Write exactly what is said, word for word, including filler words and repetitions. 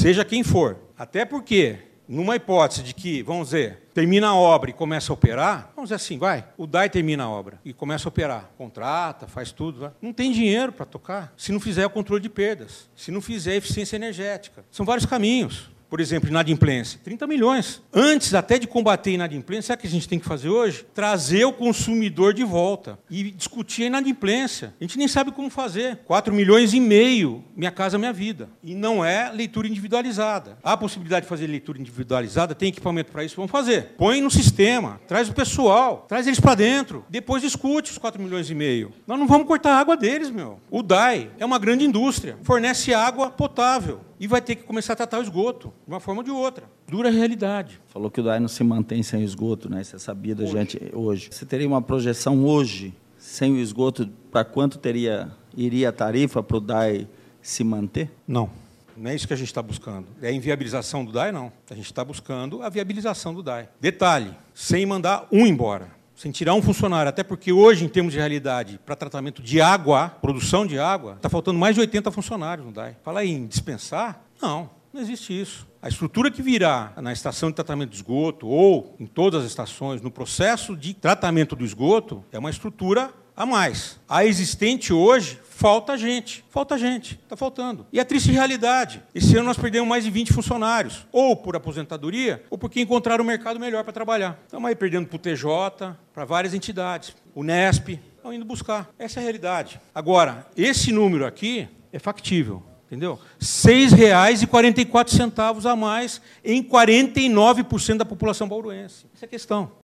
seja quem for. Até porque, numa hipótese de que, vamos dizer, termina a obra e começa a operar, vamos dizer assim, vai, o D A I termina a obra e começa a operar, contrata, faz tudo, vai. Não tem dinheiro para tocar se não fizer o controle de perdas, se não fizer a eficiência energética. São vários caminhos. Por exemplo, inadimplência, trinta milhões. Antes até de combater a inadimplência, sabe o que a gente tem que fazer hoje? Trazer o consumidor de volta e discutir a inadimplência. A gente nem sabe como fazer. quatro milhões e meio, Minha Casa Minha Vida. E não é leitura individualizada. Há a possibilidade de fazer leitura individualizada, tem equipamento para isso, vamos fazer. Põe no sistema, traz o pessoal, traz eles para dentro, depois discute os quatro milhões e meio. Nós não vamos cortar a água deles, meu. O D A I é uma grande indústria, fornece água potável. E vai ter que começar a tratar o esgoto, de uma forma ou de outra. Dura realidade. Falou que o D A I não se mantém sem esgoto, né? Isso é sabido, gente, hoje. Você teria uma projeção hoje, sem o esgoto, para quanto teria, iria a tarifa para o D A I se manter? Não. Não é isso que a gente está buscando. É a inviabilização do D A I, não. A gente está buscando a viabilização do D A I. Detalhe, sem mandar um embora. Sem tirar um funcionário, até porque hoje, em termos de realidade, para tratamento de água, produção de água, está faltando mais de oitenta funcionários no D A I. Fala em dispensar? Não, não existe isso. A estrutura que virá na estação de tratamento de esgoto ou em todas as estações, no processo de tratamento do esgoto, é uma estrutura a mais. A existente hoje, falta gente. Falta gente, está faltando. E a triste realidade, esse ano nós perdemos mais de vinte funcionários, ou por aposentadoria, ou porque encontraram um mercado melhor para trabalhar. Estamos aí perdendo para o T J, para várias entidades. O Nesp, estão indo buscar. Essa é a realidade. Agora, esse número aqui é factível. Entendeu? seis reais e quarenta e quatro centavos a mais em quarenta e nove por cento da população bauruense. Essa é a questão.